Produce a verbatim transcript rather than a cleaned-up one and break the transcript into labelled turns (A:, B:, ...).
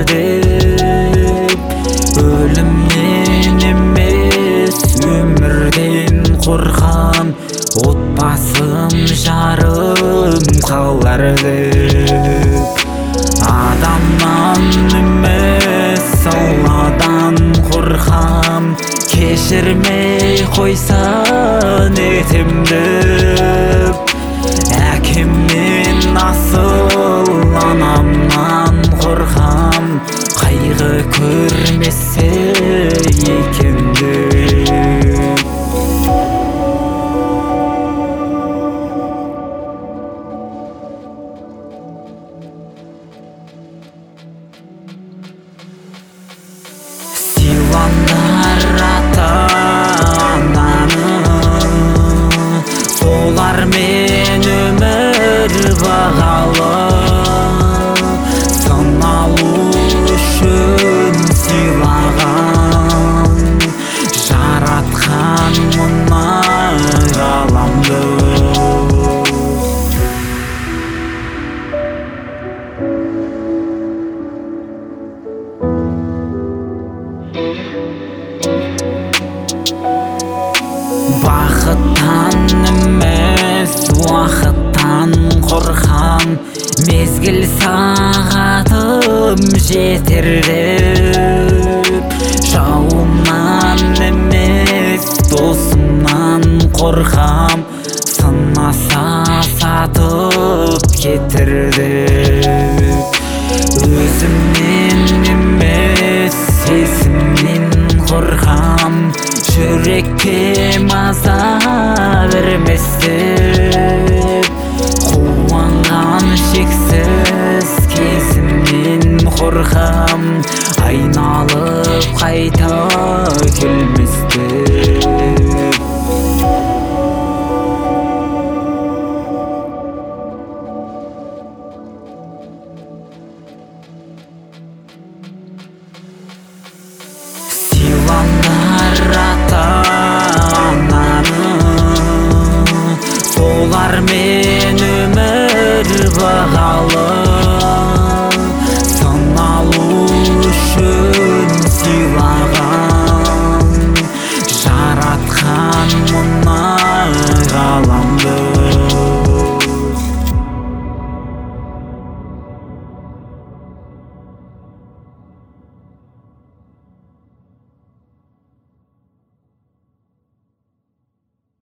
A: деп өлімнен емес өмірден қорқам, отбасым жарым қалар деп адамнан емес Алладан қорқам, кешірмей қойса нетем деп әкемнен асыл анамнан қорқам, қайғы көрмесе екен деп сыйлаңдар ата-ананы, солармен өмір бағалы, саналу үшін сыйлаған жаратқан мына ғаламды. Бақыттан емес уақыттан қорқам, мезгіл сағатым жетер деп жауымнан емес досымнан қорқам, сынаса сатып кетер деп өзімнен емес сезімнен қорқам, жүрекке маза бермес деп қуанған шексіз кезімнен қорқам, айналып қайта келмес деп